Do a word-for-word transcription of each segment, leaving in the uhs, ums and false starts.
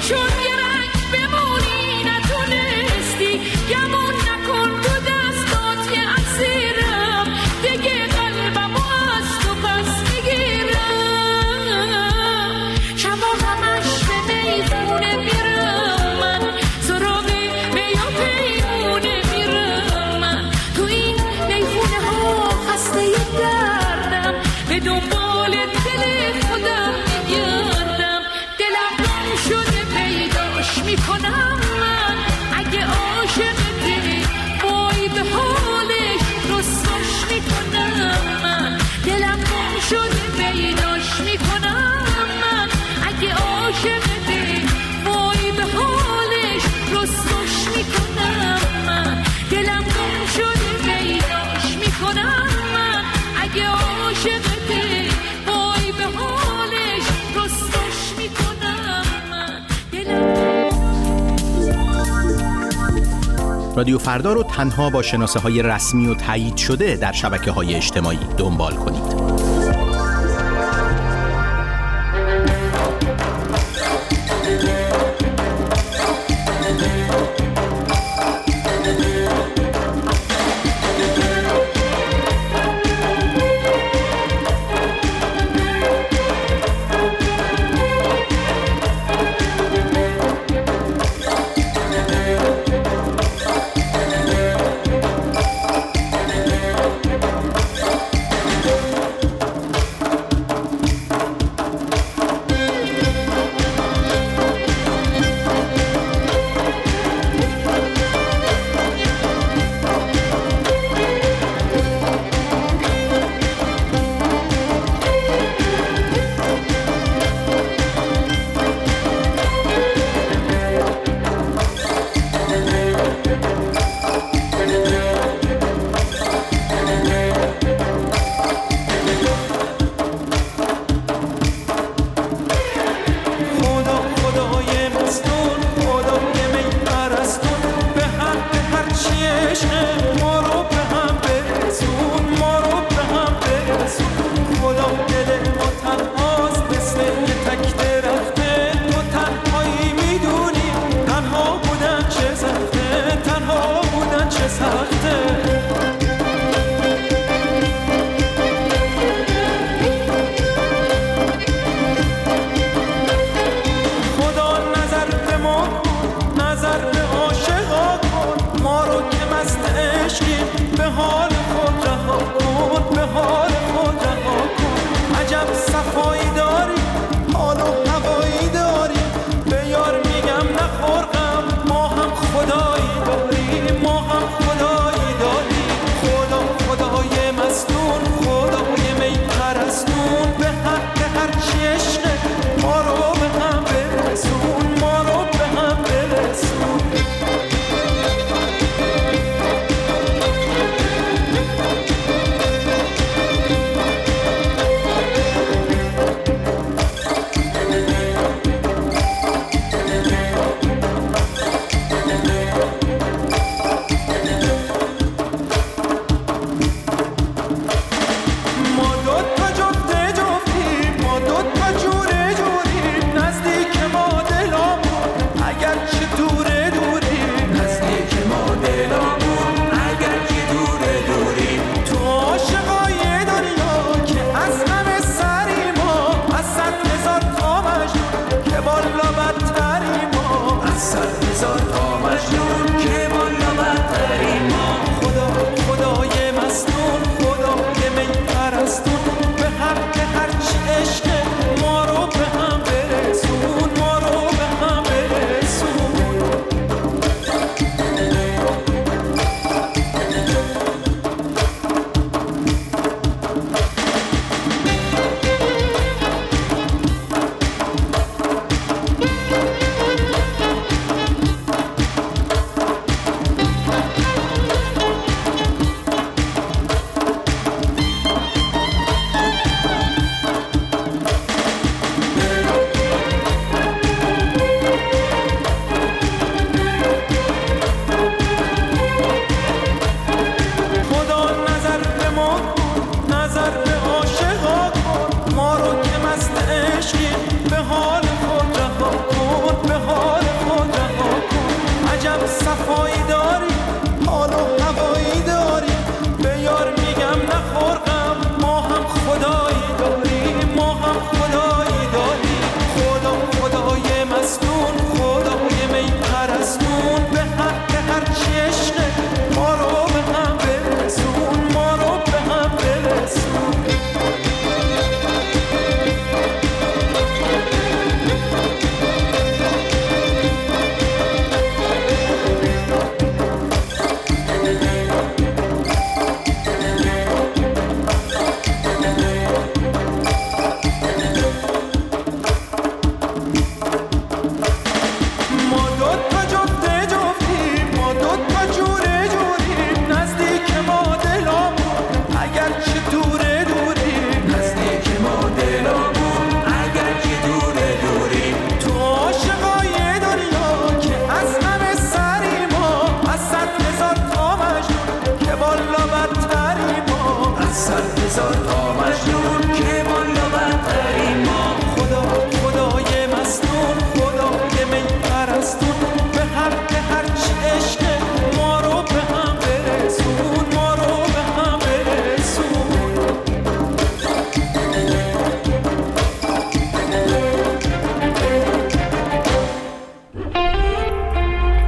رادیو فردا رو تنها با شناسه های رسمی و تایید شده در شبکه های اجتماعی دنبال کنید.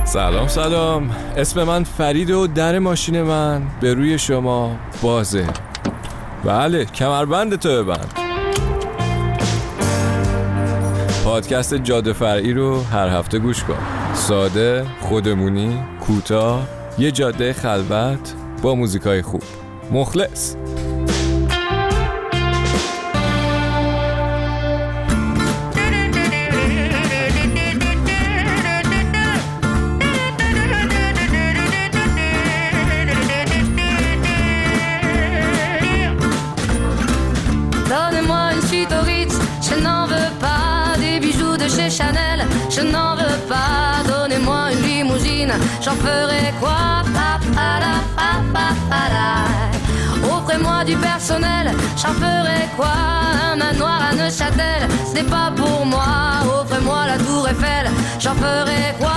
سلام سلام، اسم من فریده و در ماشین من به روی شما بازه. بله، کمربند تو ببند. پادکست جاده فرعی رو هر هفته گوش کن. ساده، خودمونی، کوتاه، یه جاده خلوت با موزیکای خوب. مخلص. Chanel, je n'en veux pas. Donnez-moi une limousine, j'en ferai quoi? Offrez-moi du personnel, j'en ferai quoi? Un manoir à Neuchâtel, ce n'est pas pour moi. Offrez-moi la tour Eiffel, j'en ferai quoi?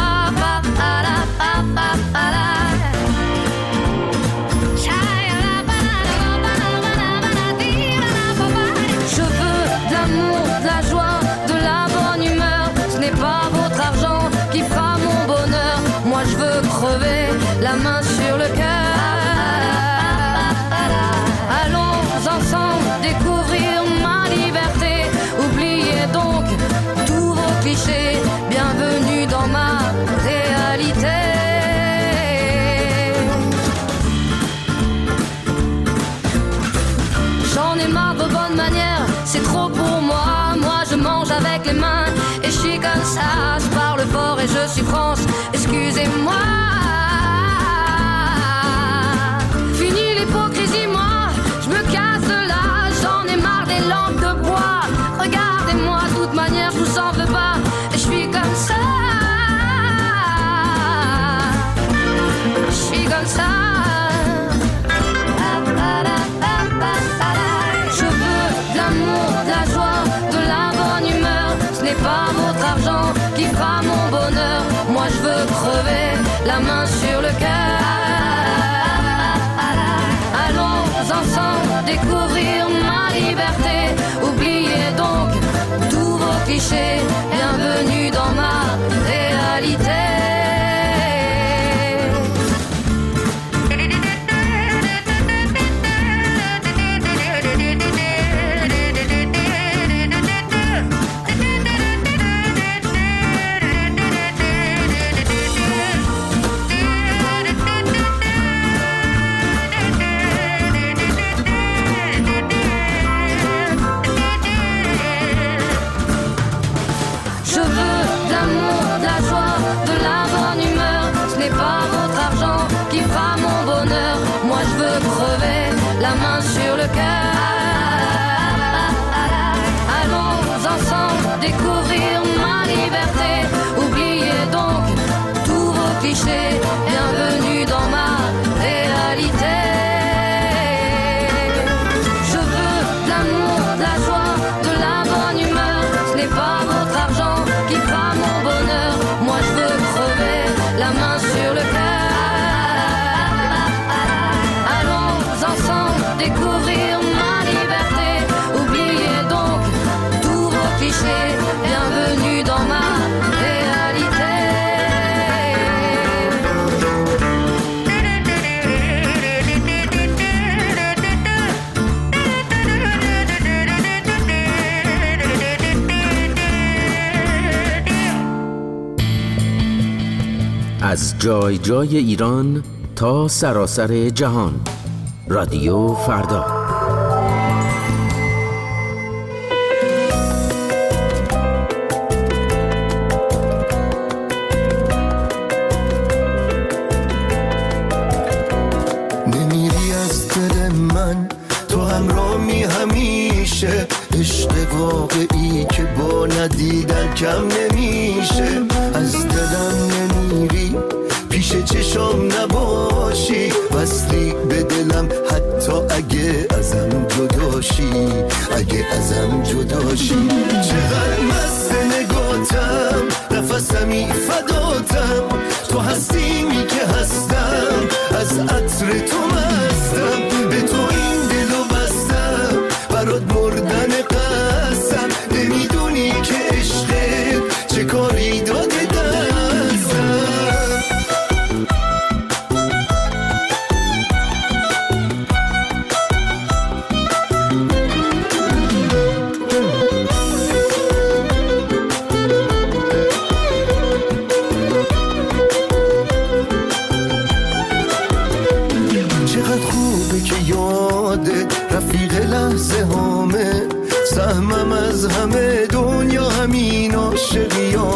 Je veux de l'amour, de la joie, de la bonne humeur. Ce n'est pas votre argent qui fera mon bonheur. Moi je veux crever la main sur le cœur. Allons ensemble découvrir ma liberté. Oubliez donc tous vos clichés. Bienvenue dans ma réalité. J'en ai marre de bonnes manières, c'est trop pour moi. Moi je mange avec les mains et je suis comme ça. Je parle fort et je suis France, excusez-moi. Fini l'hypocrisie, moi je me casse de là. J'en ai marre des lampes de bois. Regardez-moi, de toute manière je vous en veux pas. Et je suis comme ça. Je suis comme ça. Je veux de l'amour, de la joie, de la bonne humeur. Ce n'est pas votre argent qui fera mon bonheur. Moi je veux crever la main sur le cœur. Allons ensemble découvrir ma liberté. Oubliez donc tous vos clichés. Bienvenue dans ma réalité. La main sur le cœur. Allons ensemble découvrir ma liberté. Oubliez donc tous vos clichés. Bienvenue dans ma réalité. Je veux de l'amour, de la joie, de la bonne humeur. Ce n'est pas votre argent qui fera mon bonheur. Moi je veux crever la main sur le cœur. Découvrir ma liberté. Oubliez donc tous vos clichés. Bienvenue dans ma réalité. از جای جای ایران تا سراسر جهان. رادیو فردا. نمیری از دل من، تو همراهی همیشه. عشق واقعی که با ندیدن کم نمیشه. از دلم نمیری، پیش چشام نباشی. وصلی به دلم حتی اگه ازم جداشی. اگه ازم جداشی. چقدر مست نگاتم، نفسمی فداتم. تو هستیمی که هستم، از عطر تو مستم. به تو این دلو بستم، برات مردن قسم. نمیدونی که عشقت چه کاری داده دستم.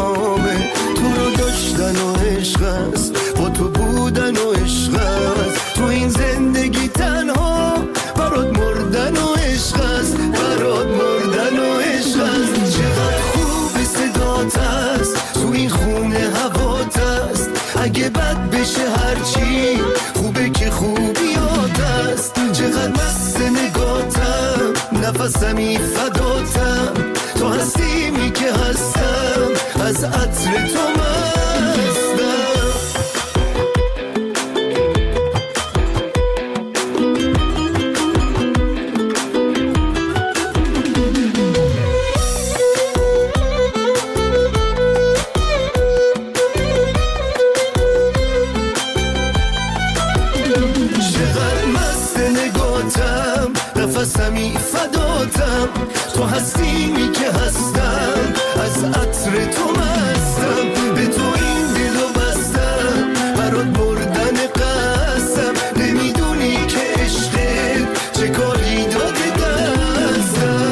تمامه. تو رو داشتن و عشق است، با تو بودن و عشق است. تو این زندگی تنها برات مردن و عشق است، برات مردن و عشق است. چقدر خوب صدات است، تو این خونه هوات است. اگه بد بشه هرچی خوبه که خوبیات است. چقدر مست نگاتم، نفسمی فداتم. تو هستیمی که هستم، از عطر تو مستم. نفسمی فداتم. تو هستیمی که هستم، از عطر تو مستم. به تو این دلو بستم، برات بردن قسم. نمیدونی که عشقت چه کاری داده دستم.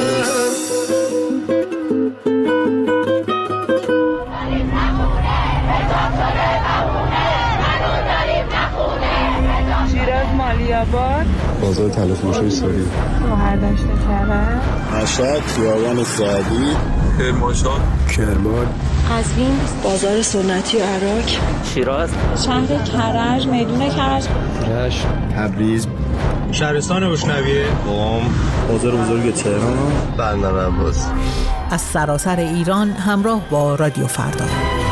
شیراز مالیاباد، بازار تلفروشی ساری، مهردشت کرد، مشهد، خیابان سعدی، کرمانشاه، کرمان، قزوین، بازار سنتی عراق، شیراز، شهر کرج، میدون کرج، رشت، تبریز، شهرستان روشنویه، قم، بازار بزرگ تهران، بندر عباس. از سراسر ایران همراه با رادیو فردا.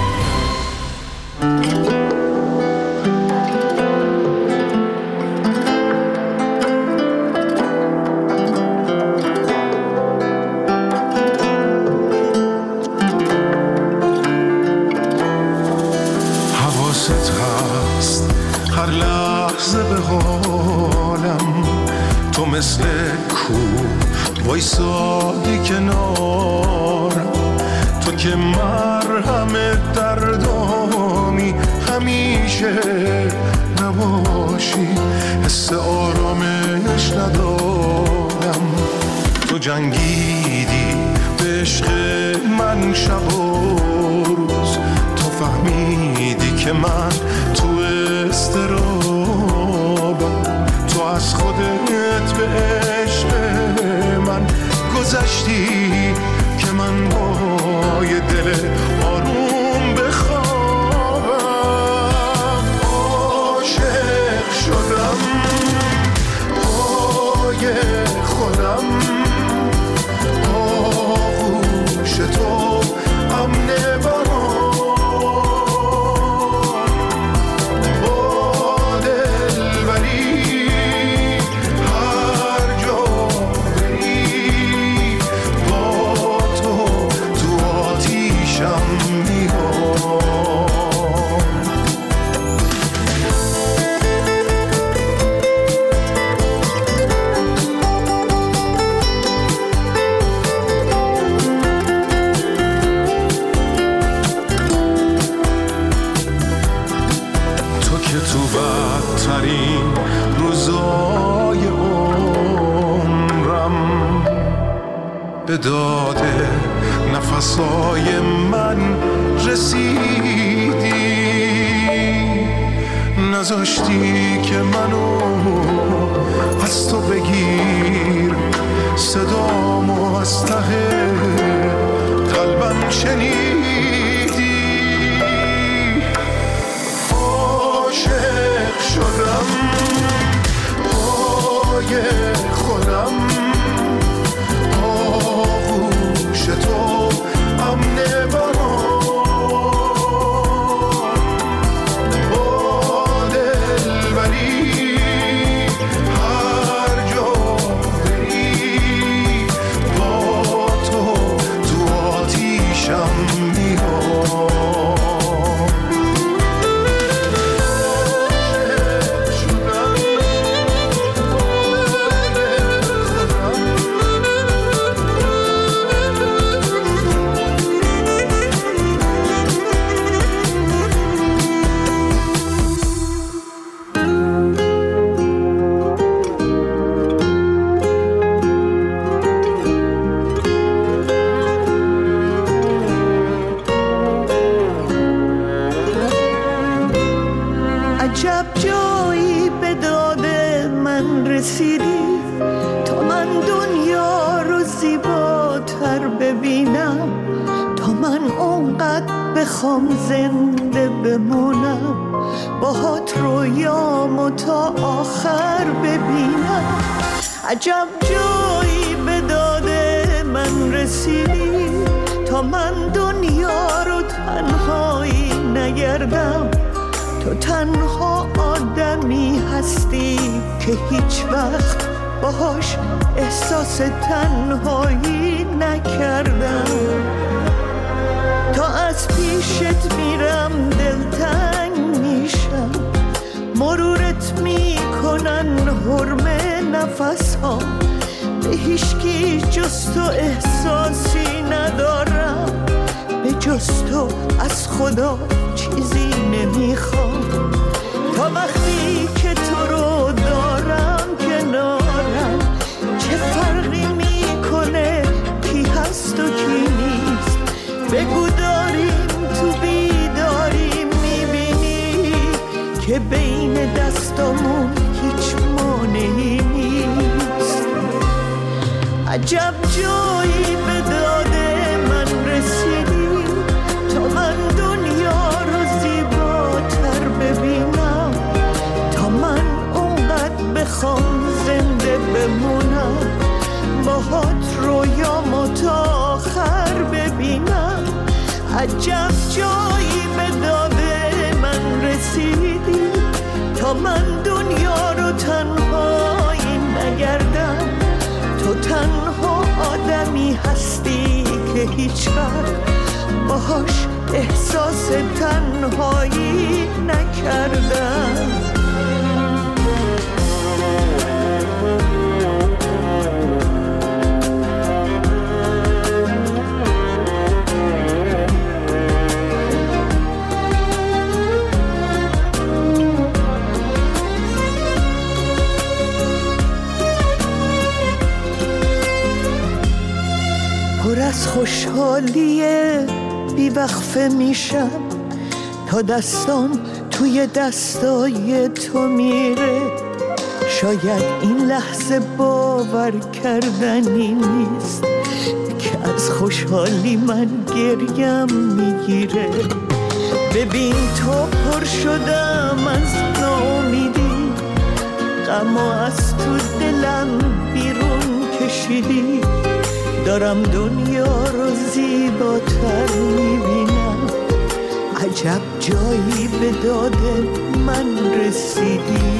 هر لحظه به حالم تو مثل کو وایسادی کنارم. تو که مرهم دردامی همیشه نباشی، حس آرامش ندارم. تو جنگیدی به عشق من شب و روز. تو فهمیدی که من تو استرابم. تو از خودت به عشق من گذشتی که من با یه دل آروم بخوابم. عاشق شدم پای خودم، آغوش تو امن برام. به داده نفسای من رسیدی، نذاشتی که منو از تو بگیر. صدامو از ته قلبم شنیدی. عاشق شدم پای خودم، تو امن برام. با دلبری هر جا بری با تو بخوام زنده بمونم، باهات رویامو تا آخر ببینم. عجب جایی به داد من رسیدی تا من دنیا رو تنهایی نگردم. تو تنها آدمی هستی که هیچ وقت باهاش احساس تنهایی نکردم. تا از پیشت میرم دلتنگ میشم، مرورت میکنن حرمه نفس ها. به هیچکی جز تو احساسی ندارم، به جز تو از خدا چیزی نمیخوام. تا وقتی که تو رو دارم کنارم، چه فرقی میکنه کی هست و کی نیست. بگو داریم تو بیداری میبینی که بین دستامون هیچ مانعی نیست. عجب جایی به داد من رسیدی تا من دنیا رو زیباتر ببینم. تا من اونقدر بخوام زنده بمونم، باهات رویامو تا آخر ببینم. عجب جایی به داد من رسیدی تا من دنیا رو تنهایی نگردم. تو تنها آدمی هستی که هیچ وقت باهاش احساس تنهایی نکردم. پر از خوشحالیه بیوقفه میشم تا دستام توی دستای تو میره. شاید این لحظه باور کردنی نیست که از خوشحالی من گریم میگیره. ببین تو پر شدم از ناامیدی، غم از تو دلم بیرون کشیدی. دارم دنیا رو زیباتر میبینم. عجب جایی به داد من رسیدی.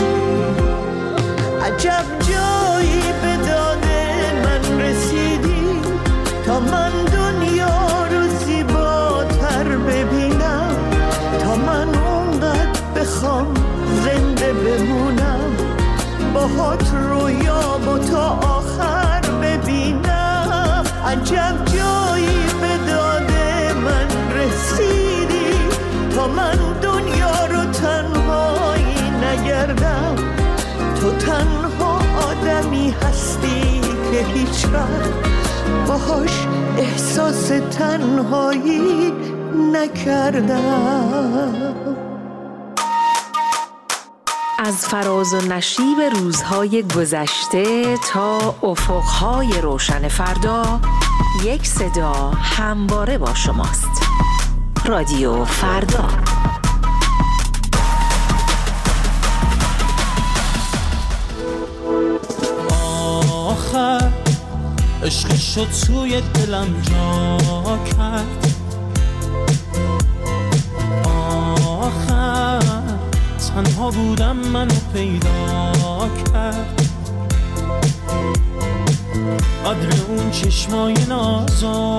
عجب جایی به داد من رسیدی تا من دنیا رو زیباتر ببینم. تا من اونقدر بخوام زنده بمونم، باهات رویامو تا آخر ببینم. عجب جایی به داد من رسیدی تا من دنیا رو تنهایی نگردم. تو تنها آدمی هستی که هیچ وقت باهاش احساس تنهایی نکردم. از فراز و نشیب روزهای گذشته تا افقهای روشن فردا، یک صدا همواره با شماست. رادیو فردا. آخر عشق شد توی دلم جا کرد. آخر تنها بودم منو پیدا کرد. قدر اون چشمای نازو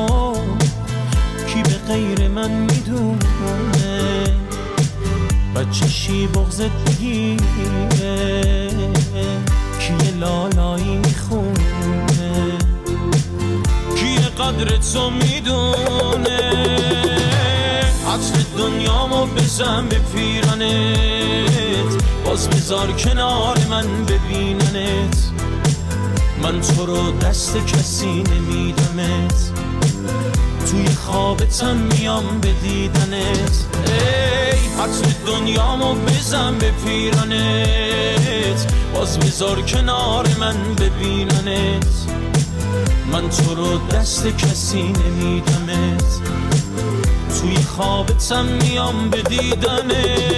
کی به غیر من میدونه. بچشی بغضت بگیره کی لالایی میخونه. کی قدر تو میدونه. عطر دنیامو بزن به پیرانت، باز بذار کنار من ببیننت. من تو رو دست کسی نمیدمت، توی خوابتم میام به دیدنت. ای عطر دنیامو بزن به پیرانت، باز بذار کنار من ببیننت. من تو رو دست کسی نمیدمت، توی خوابتم میام به دیدنت.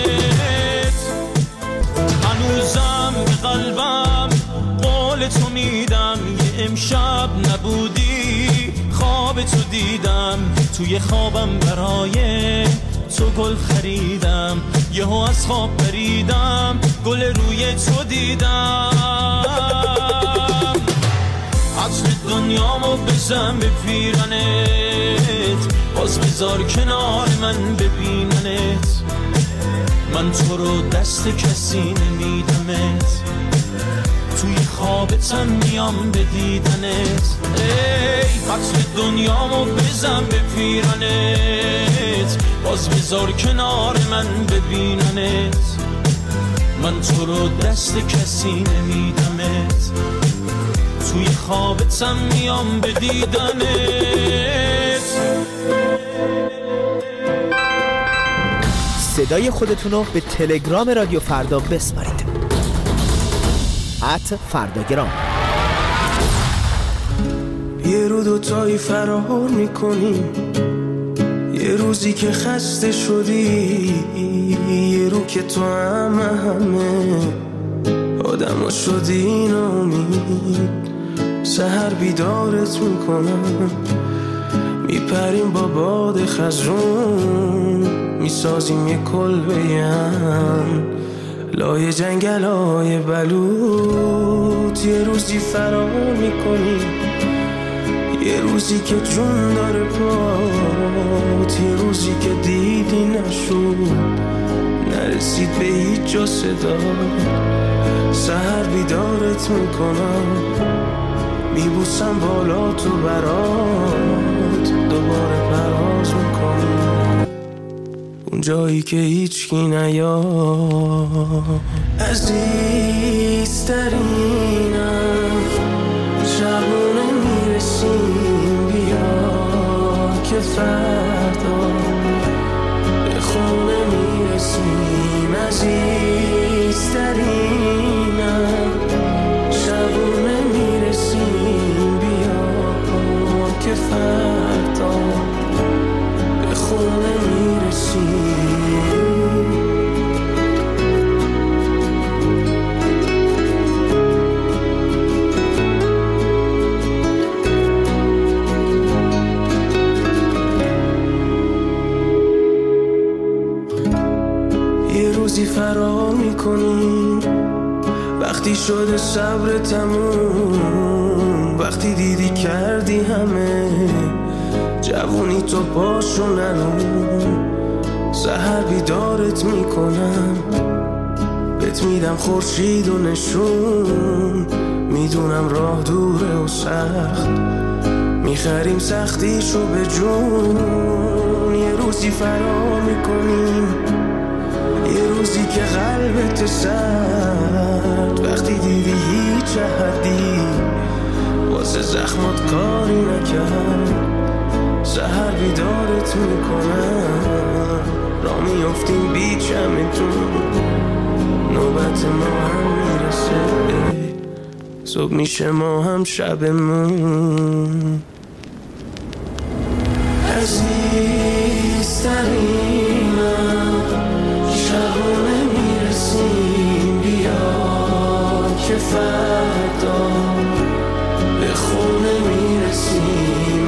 هنوزم به قلبم قول تو میدم، یه امشب نبودی خواب تو دیدم. توی خوابم برای تو گل خریدم، یهو از خواب پریدم گل روی تو دیدم. عطر دنیامو بزن به پیرنت، باز بذار کنار من ببیننت. من تو رو دست کسی نمیدمت، توی خوابتم میام به دیدنت. ای عطر دنیامو بزن به پیرنت، باز بذار کنار من ببیننت. من تو رو دست کسی نمیدمت، توی خوابتم میام به دیدنت. صدای خودتونو به تلگرام رادیو فردا بسپارید. ات فرداگرام. یه رو دوتایی فرار میکنیم، یه روزی که خسته شدی، یه رو که تو همه همه آدم ها شدی نامید. سحر بیدارت میکنم، میپریم با باد خزرون، میسازیم یه کلبه هم لای جنگل های بلوط. یه روزی فرار میکنیم، یه روزی که جون داره پات، یه روزی که دیدی نشد نرسید به هیچ جا صدا. سحر بیدارت میکنم، میبوسم بالا تو برات، دوباره پرواز میکنم اون جایی که هیچ کی نیاد. عزیزترینم شبونه میرسیم، بیا که فردا به خونه میرسیم. عزیزترینم شبونه میرسیم، بیا که فردا به خونه میرسیم. فرار میکنیم وقتی شده صبر تموم، وقتی دیدی کردی همه جوونی تو پاشو نرون. سحر بیدارت میکنم، بهت میدم خورشید و نشون. میدونم راه دوره و سخت، میخریم سختیشو به جون. یه روزی فرار میکنیم، یه روزی که قلبت سرد، وقتی دیدی هیچ احدی واسه زخمات کاری نکرد. سحر بیدارت میکنم، را میافتیم بی چمتون، نوبت ما هم میرسه، صبح میشه ما هم شبمون. عزیزترینم شبونه میرسیم، بیا که فردا به خونه میرسیم.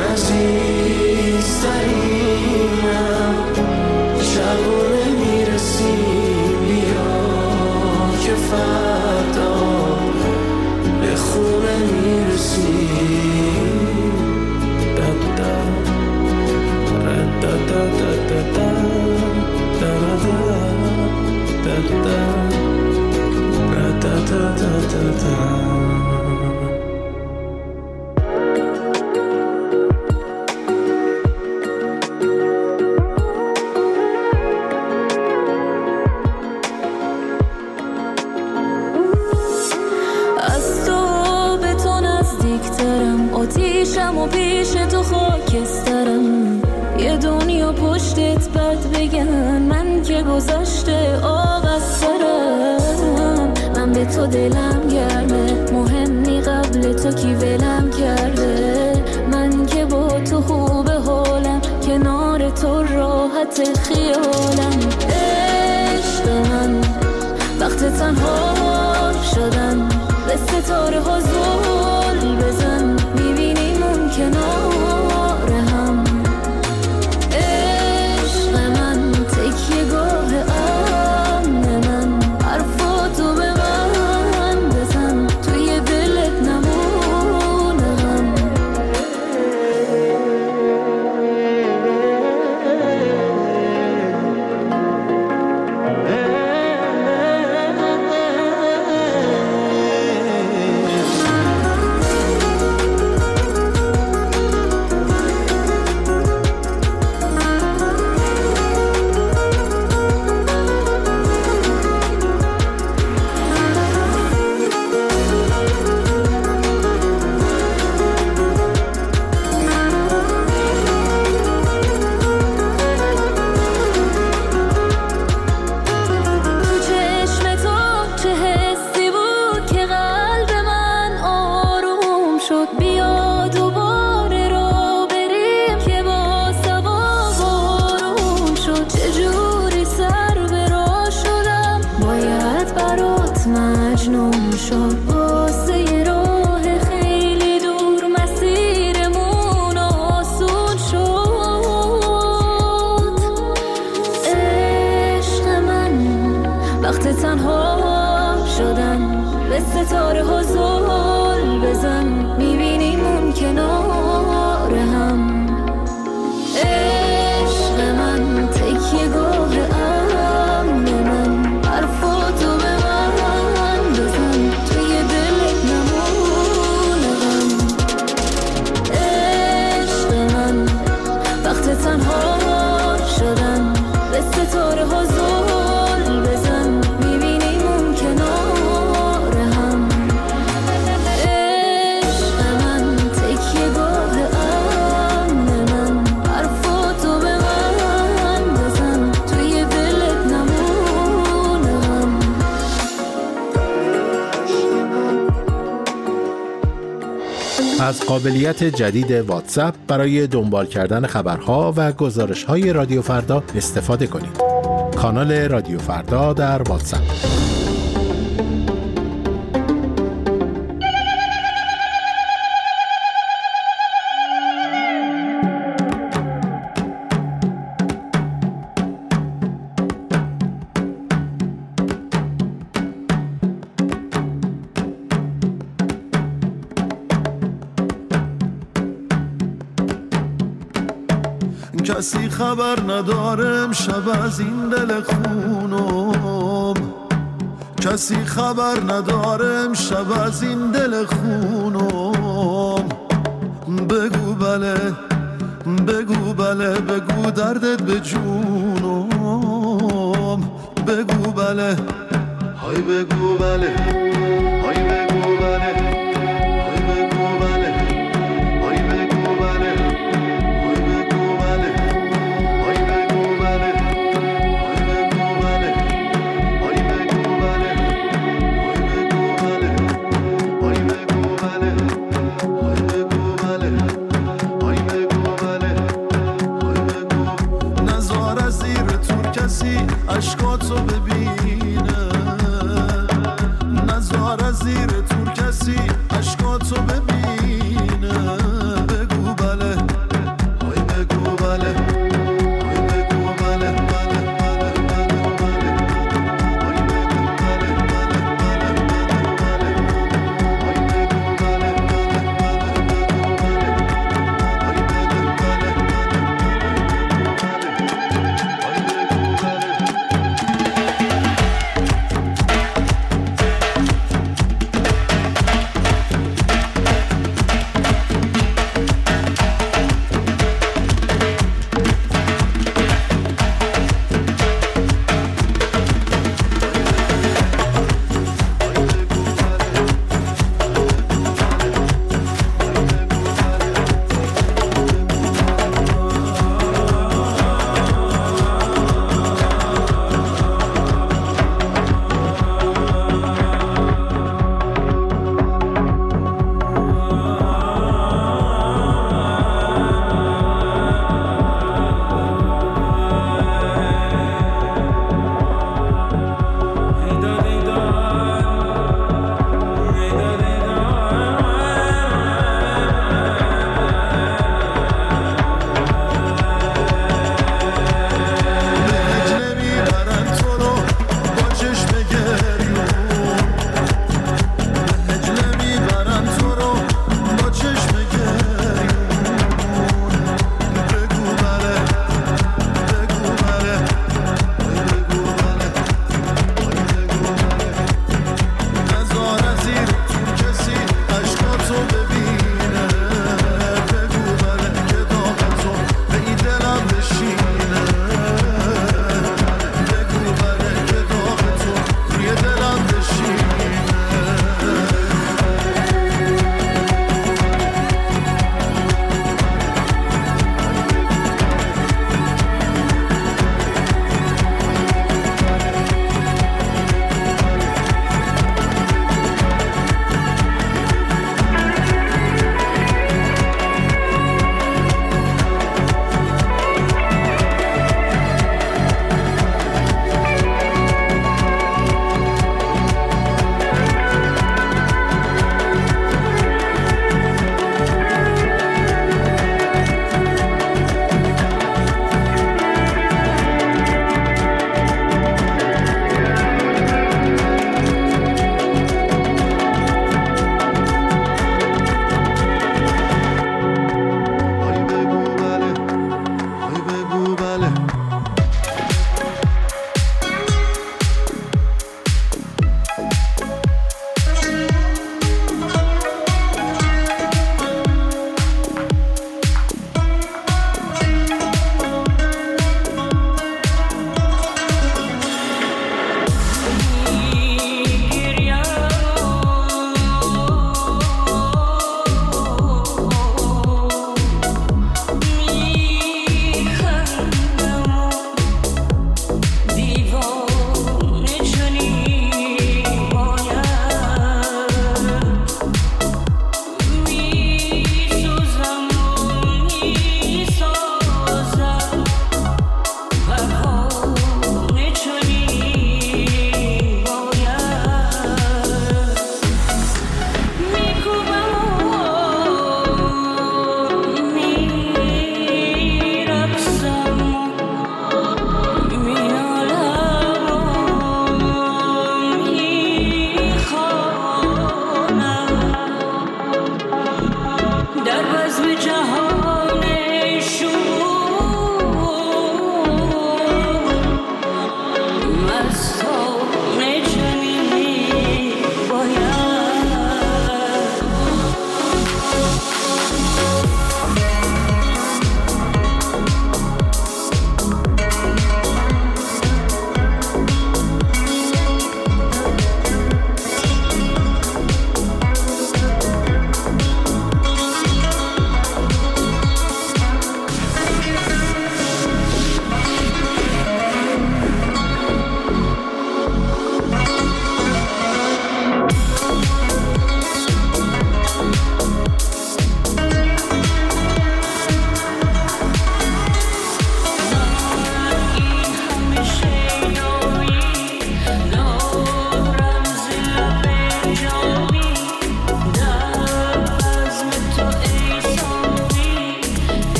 عزیزترینم شبونه میرسیم، بیا که فردا به خونه میرسیم. دا دا دا دا دا دا دا da da da da da da da. از تو به تو نزدیکترم، آتیشم و پیش تو خاکسترم. یه دنیا پشتت بد بگن، من که گذشته آب از سرم. من به تو دلم گرمه، مهمی قبل تو کی ولم کرده. من که با تو خوب حالم، کنار تو راحت وسط خیالم. عشق من وقت تنها شدن به ستاره ها زل بزن، میبینیم اون کنار هم. عشق من تکیه گاه امن من، حرفاتو به من بزن توی دلت نمونه غم. ستاره ها زل بزن، میبینیم اون کنار هم. عشق من تکیه گاه امن من، حرفاتو به من بزن توی دلت نمونه غم. عشق من وقت تنها شدن به ستاره ها زل بزن، میبینیم اون کنار. از قابلیت جدید واتساپ برای دنبال کردن خبرها و گزارش‌های رادیو فردا استفاده کنید. کانال رادیو فردا در واتساپ. کسی خبر ندارم شب از این دل خونم، کسی خبر ندارم شب از این دل خونم. بگو بله بگو بله بگو دردت به جونم. بگو بله های بگو بله های بگو بله های بگو بله های بگو بله اشکاتو ببینه، نزار از زیر تور کسی اشکاتو ببینه. بگو بله های بگو بله های بگو بله بله بله بله بله های بگو بله بله بله های بگو بله بله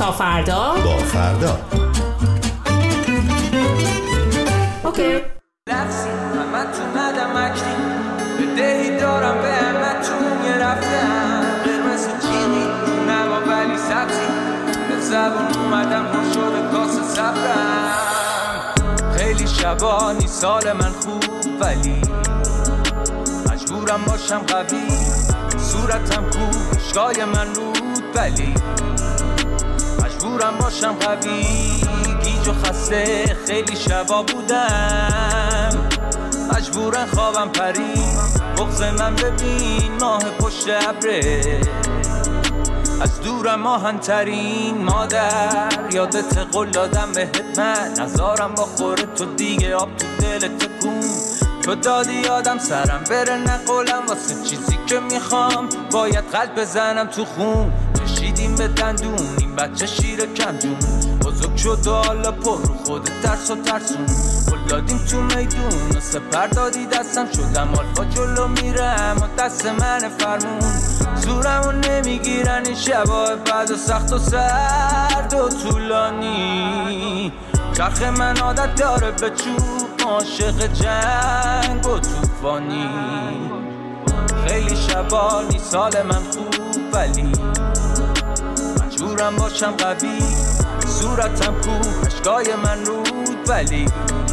تا فردا با فردا. اوکی. لفظی من تو ندم اکتی به دهی دارم به همتون یه رفتم قرمز جیغی نما ولی سبزی به زبون اومدم پر شده کاس صبرم خیلی شبانی سال من خوب ولی مجبورم باشم قوی صورتم کو اشکای من رود ولی مجبورم باشم قوی گیج و خسته خیلی شبا بودم مجبورم خوابم پرید بغض من ببین ماه پشت ابره از دورم آهن‌ترین مادر یادت قول دادم بهت من نزارم با خوره تو دیگه آب تو دل تکون تو دادی یادم سرم بره نقولم واسه چیزی که میخوام باید قلب بزنم تو خون کشیدیم به دندون این بچه شیر کمجون بزرگ شد و حالا پر رو خود ترس و ترسون قول دادیم تو میدون و سپر دادی دستم شدم آلفا جلو میرم و دست من فرمون زورمو نمیگیرن این شبای بعد و سخت و سرد و طولانی چرخ من عادت داره به چوب عاشق جنگ و توفانی خیلی شبانی سال من خوب ولی مجبورم باشم قوی صورتم کو اشکای من رود ولی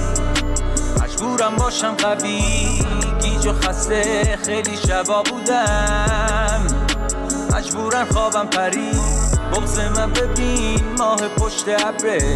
مجبورم باشم قوی گیج و خسته خیلی شبا بودم مجبورم خوابم پرید بغض من ببین ماه پشت ابره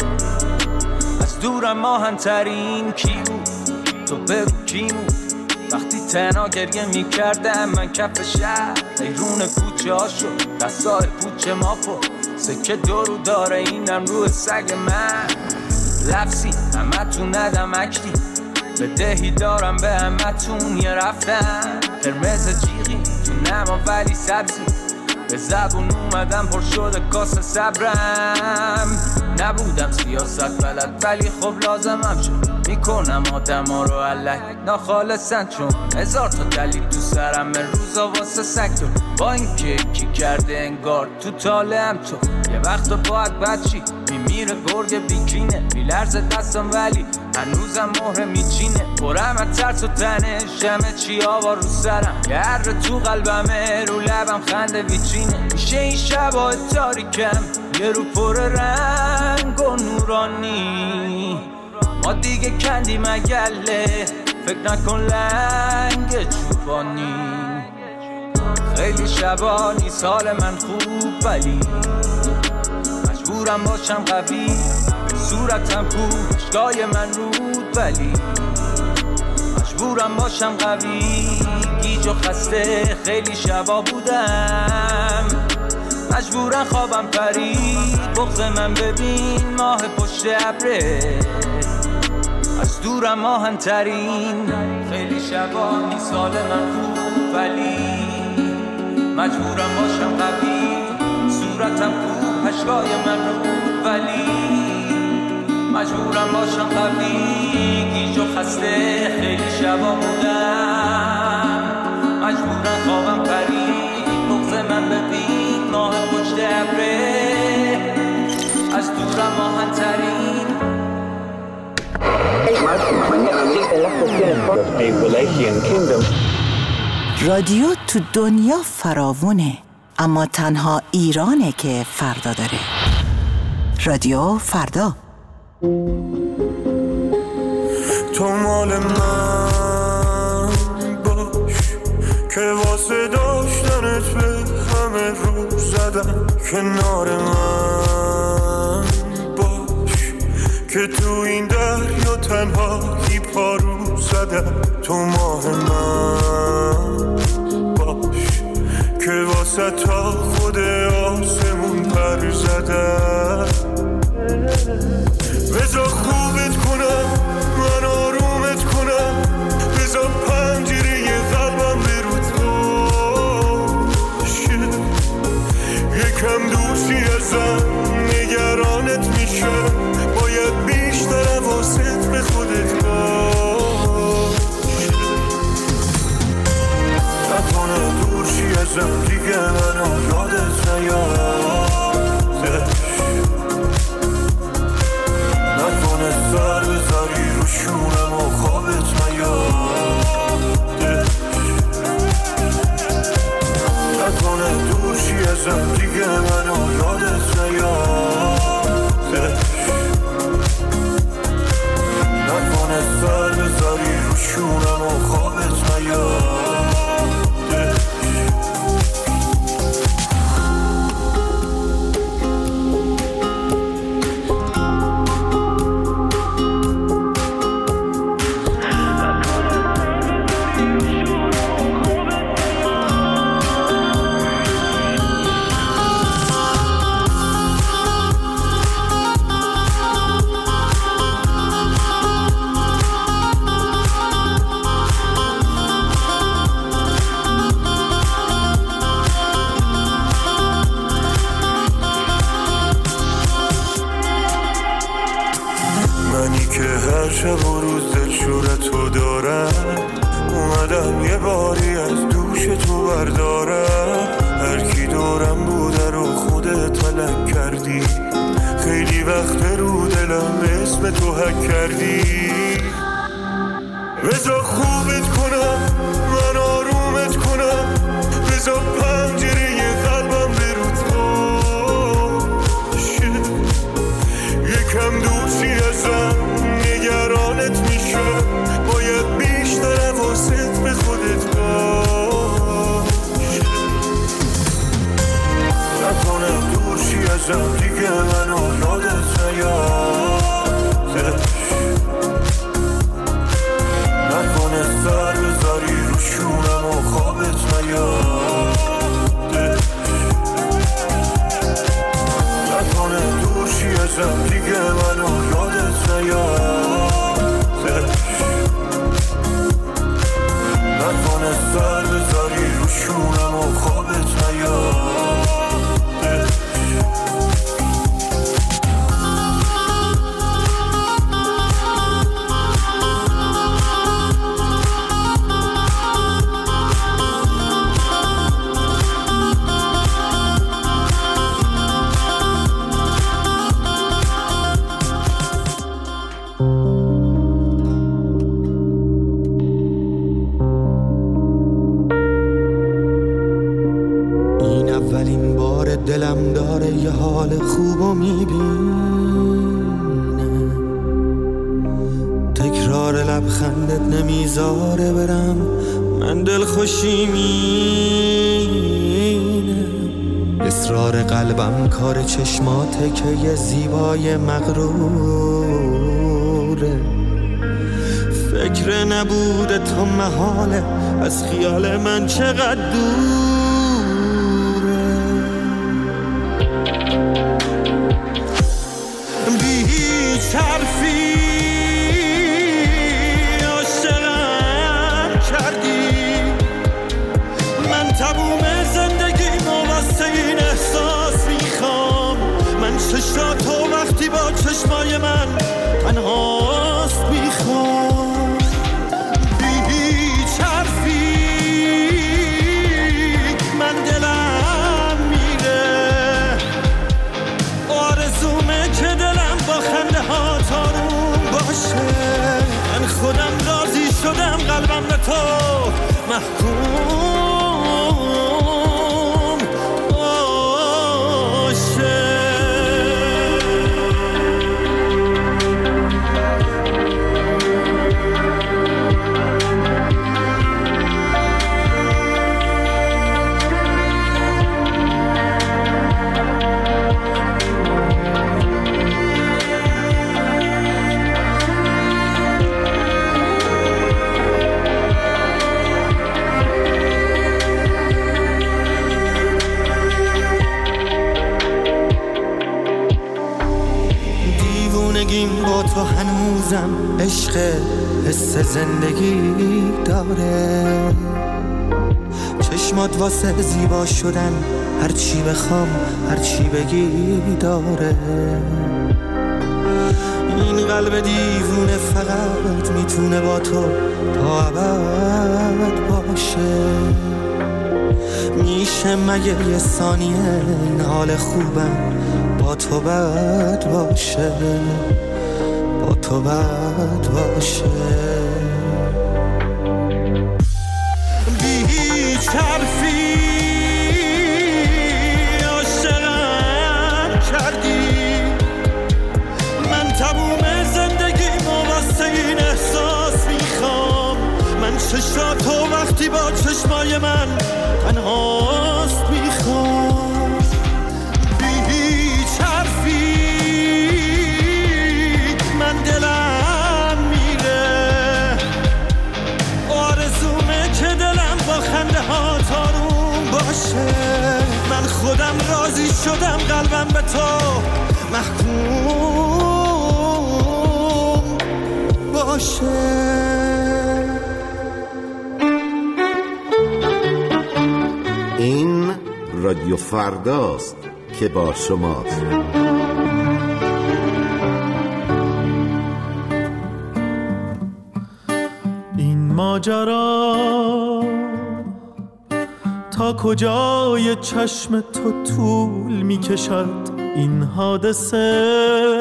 از دورم آهن‌ترین کی بود تو بگو کی بود وقتی تنها گریه میکردم من کف شهر ایرون کوچه ها شد دستای پوچه ما پر سکه دورو داره اینم روح سگ من لفظی همه تو ندم اکتی به دهی دارم به همه تون یه رفتم قرمز جیغی تو نما ولی سبزی به زبون اومدم پر شده کاس صبرم نبودم سیاست بلد ولی خب لازمم شد میکنم آدم ها رو علیه ناخالصن چون هزار تا دلیل تو سرم روزا واسه سکتر با این که کی کرده انگار تو طالعم تو یه وقت باید بچی میمیره گرگ بیکینه میلرزه دستم ولی هنوزم مهره میچینه برم از ترس و تنش همه چی آوا رو سرم یه هر تو قلبمه رو لبم خنده ویچینه میشه این شبای تاریکم یه رو پر رنگ و نورانی ما دیگه کندیم اگله فکر نکن لنگ چوبانی خیلی شبانی سال من خوب ولی مجبورم باشم قوی صورتم کو اشکای من رود ولی مجبورم باشم قوی گیج و خسته خیلی شبا بودم مجبورم خوابم پرید بغض من ببین ماه پشت ابره از دورم آهن‌ترین خیلی شبانی سال من خوب ولی مجبورم باشم قوی صورتم کو اشکای من رو ولی مجبورم باشم قوی گیج و خسته خیلی شبا بودم مجبورم خوابم پرید بغض من ببین ماه پشت ابره از دورم آهن‌ترین رادیو تو دنیا فراوونه اما تنها ایرانه که فردا داره. رادیو فردا. تو مال من باش که واسه داشتنت به همه رو زدم کنار من باش که تو این دریا تنهایی پارو زدم تو ماه من باش که واسه تا خود آسمون پر زدم بذار خوبت کنم من آرومت کنم بذار پنجره قلبم برود باشه یکم دوشی ازم نگرانت میشم باید بیشتر حواست به خودت باشه نکنه دوشی ازم دیگه منو یادت نیاد شب و روز دلشورتو دارم، اومدم یه باری از دوش تو بردارم. هر کی دورم بوده رو خودت تلک کردی، خیلی وقت رو دلم اسم تو حک کردی. بذار خوبت کنم من آرومت کنم، بذار پنجره قلبم برود باشه، یکم دورشی ازم نگرانت میشه، باید بیشتر حواست به خودت باشه. نکنه دورشی ازم دیگه منو یادت نیاد، نکنه سر بذاری رو شونم و خوابت نیاد، نکنه دورشی ازم دیگه منو یادت نیاد، نکنه سر بذاری رو شونم و خوابت نیاد. دلم داره یه حال خوبو میبینه، تکرار لبخندت نمیذاره برم، من دل خوشی مینه. اصرار قلبم کار چشماته که یه زیبای مغروره، فکر نبوده تو محاله از خیال من چقدر دور. حرفی عاشقم کردی، من تموم زندگیمو واسه این احساس میخوام، من چشاتو وقتی با چشمای من تنهاست میخوام. بی هیچ حرفی من دلم میره، آرزومه که دلم با خنده ها تارون باشه، من خودم راضی شدم قلبم به تو محکوم باشه. با تو هنوزم عشق حس زندگی داره، چشمات واسه زیبا شدن هر چی بخوام هر چی بگی داره. این قلب دیوونه فقط میتونه با تو تا ابد باشه، میشه مگه یه ثانیه این حال خوبم با تو بد باشه، با تو بد باشه. بی هیچ حرفی عاشقم کردی، من تموم زندگیمو واسه این احساس میخوام، من چشاتو وقتی با چشمای من تنهاست میخوام. دلم میره، آرزومه که دلم با خنده ها تارون باشه، من خودم راضی شدم قلبم به تو محکوم باشه. این رادیو فرداست که با شماست. ماجرا، تا کجای چشم تو طول می کشد این حادثه،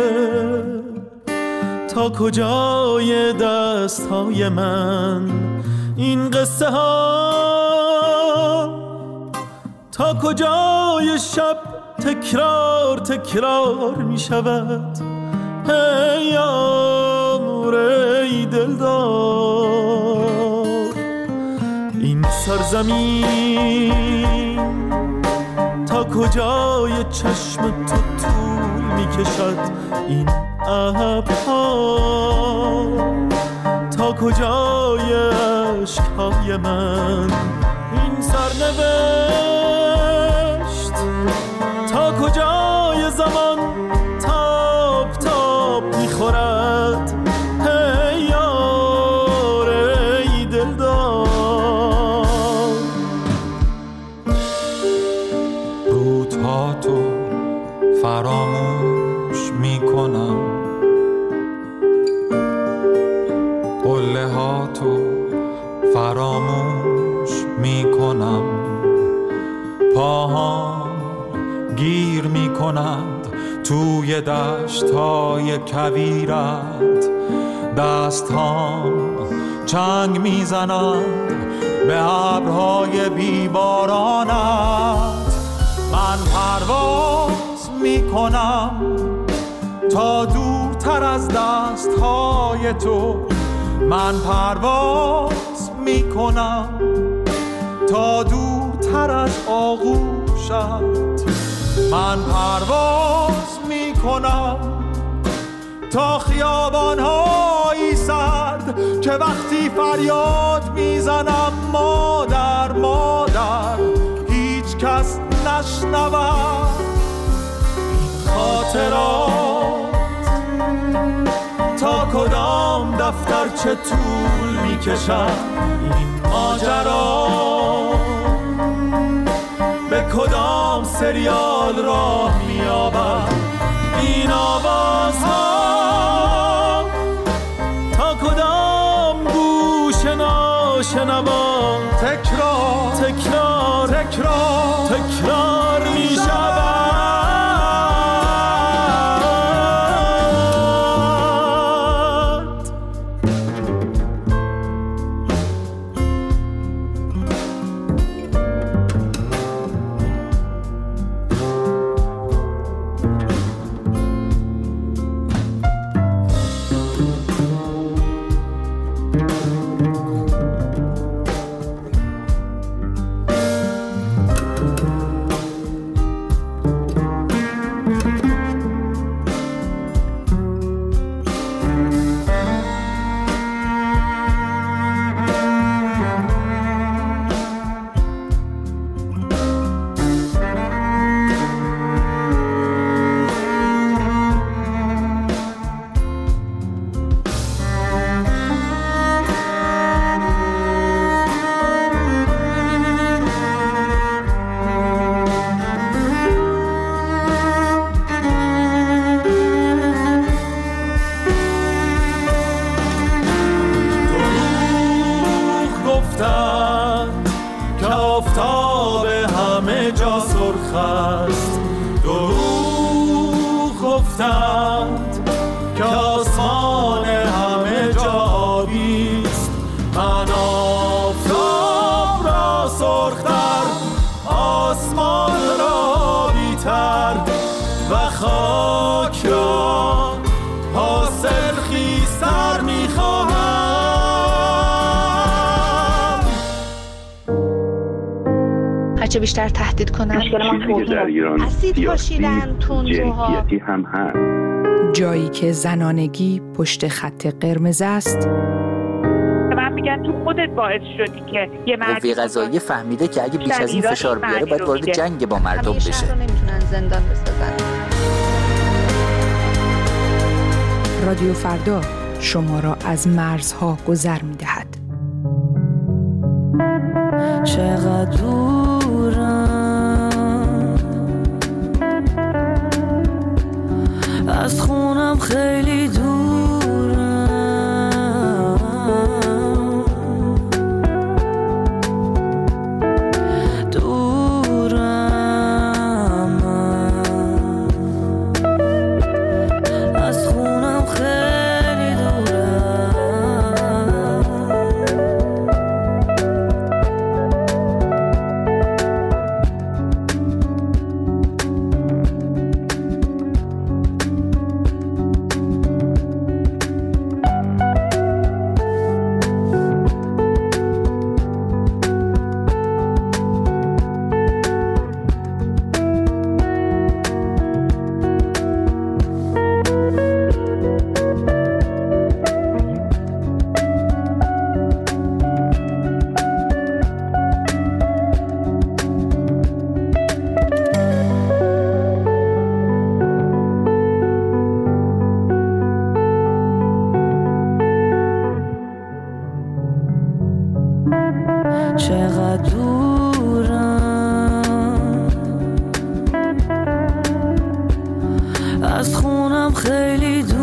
تا کجای دست های من این قصه ها، تا کجای شب تکرار تکرار می شود ای یار ای دلدار. این سرزمین تا کجای چشم تو طول می کشد این ابرها، تا کجای عشقهای من این سرنوشت، تا کجای زمان تاب تاب میخورد ای یار ای دلدار. روزها تو فراموش میکنم، قله ها تو فراموش میکنم، پاهام گیر میکنند توی دشت های کویرت، دست هام چنگ میزنند به ابرهای بیبارانت. من پرواز میکنم تا دورتر از دست های تو، من پرواز میکنم تا دورتر از آغوشت، من پرواز میکنم تا خیابان‌های سرد که وقتی فریاد میزنم مادر مادر هیچ کس نشنود. این خاطرات تا کدام دفتر چه طول میکشد، این ماجرا به کدام سریال راه میابد، این آوازها تا کدام گوش ناشنوا تکرار تکرار تکرار تکرار میشود. هرچه بیشتر تهدید کنن چیزی در ایران اسید پاشیدن تندروها هم هست. جایی که زنانگی پشت خط قرمز است. من میگن تو خودت باعث شدی که یه مردی قوه قضاییه فهمیده که اگه بیش از این فشار بیاره باید وارد جنگ با مردم بشه. همیشه نمیتونن زندان بسازن. رادیو فردا شما را از مرزها گذر می‌دهد. چقدر دورم از خونم، خیلی دورم از خونم خیلی دور